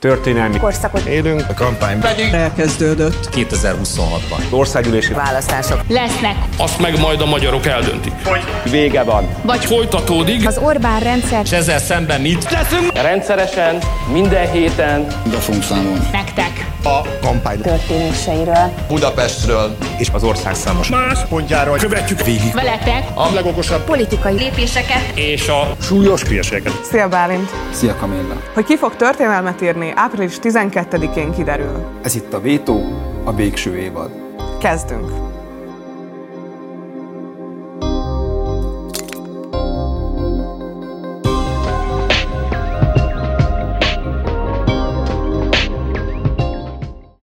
Történelmi korszakot élünk, a kampány pedig elkezdődött 2026-ban. országgyűlési választások lesznek. Azt meg majd a magyarok eldöntik. hogy vége van. Vagy folytatódik. az Orbán rendszer. És ezzel szemben mit Leszünk rendszeresen, minden héten be fogunk számolni. Nektek. a kampány Történéseiről. Budapestről És az ország számos más pontjáról követjük végig. Veletek. A legokosabb Politikai lépéseket. és a súlyos hülyeséget. Szia Bálint! Szia Kamilla! Hogy ki fog történelmet írni, április 12-én kiderül. Ez itt a Vétó, a végső évad. Kezdünk!